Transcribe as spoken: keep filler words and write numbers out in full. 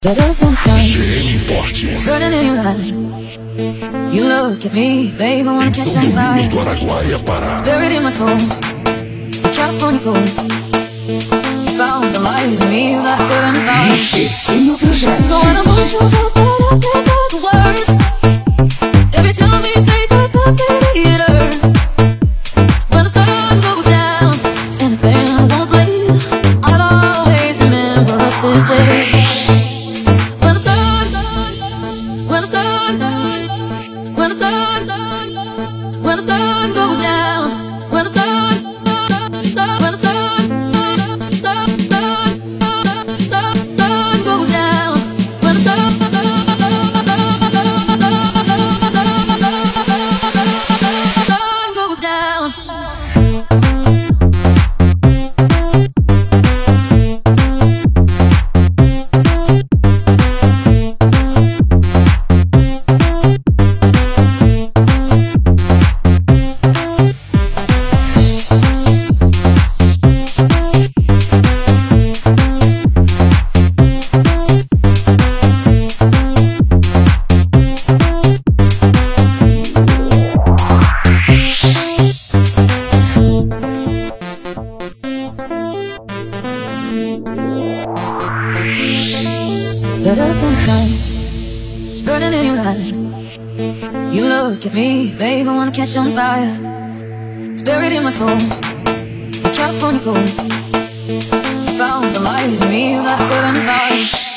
G M Importes. You look at me, babe, I wanna Em catch São on fire. Domingos do Araguaia, Pará. Buried in my soul, California gold. Found the light in me that I couldn't find. Esquecendo projetos. So when I want you to put up in all the words, every time we say goodbye, baby, it hurts. When the sun goes down and the band won't play, I'll always remember us this way. When the sun, when the sun, when the sun, when the sun goes down, when the sun, when the sun, sun goes down, when the sun, sun goes down. The earth and sky burning in your eye. You look at me, babe, I wanna catch on fire. It's buried in my soul, California gold. Found the light in me that I couldn't find.